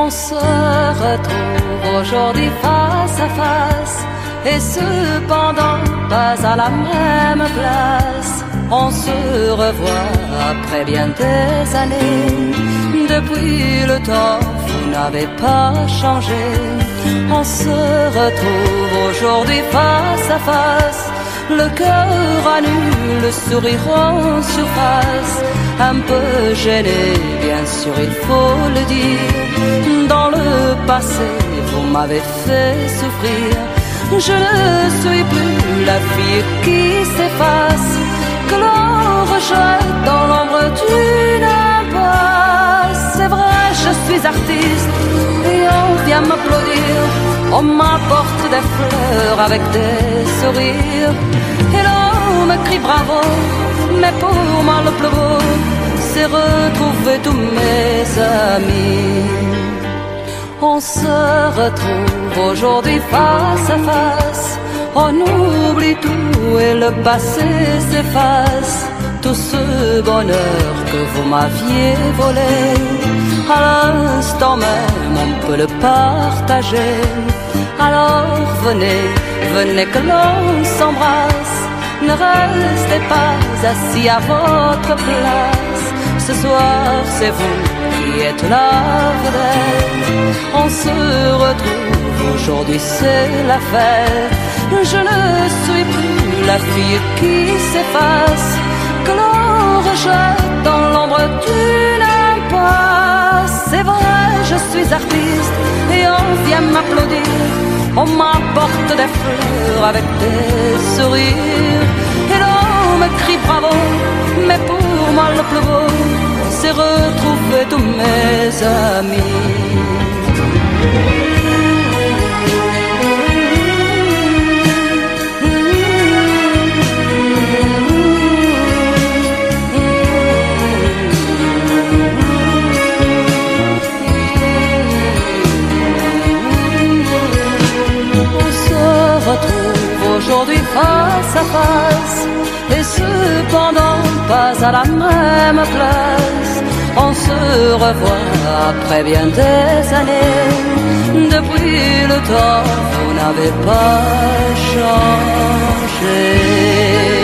On se retrouve aujourd'hui face à face, et cependant pas à la même place. On se revoit après bien des années. Depuis le temps, vous n'avez pas changé. On se retrouve aujourd'hui face à face, le cœur à nu, le sourire en surface. Un peu gêné, bien sûr, il faut le dire. Dans le passé, vous m'avez fait souffrir. Je ne suis plus la fille qui s'efface, que l'on rejette dans l'ombre d'une impasse. C'est vrai, je suis artiste et on vient m'applaudir. On m'apporte des fleurs avec des sourires, et l'on me crie bravo. Mais pour moi le plus beau, c'est retrouver tous mes amis. On se retrouve aujourd'hui face à face. On oublie tout et le passé s'efface. Tout ce bonheur que vous m'aviez volé, à l'instant même on peut le partager. Alors venez, venez que l'on s'embrasse. Ne restez pas assis à votre place. Ce soir c'est vous qui êtes la vedette. On se retrouve aujourd'hui, c'est la fête. Je ne suis plus la fille qui s'efface, que l'on rejette dans l'ombre d'une impasse. C'est vrai, je suis artiste et on vient m'applaudir. On m'apporte des fleurs avec des sourires, et l'on me crie bravo. Mais pour moi le plus beau, c'est retrouver tous mes amis. Aujourd'hui face à face, et cependant pas à la même place. On se revoit après bien des années. Depuis le temps, vous n'avez pas changé.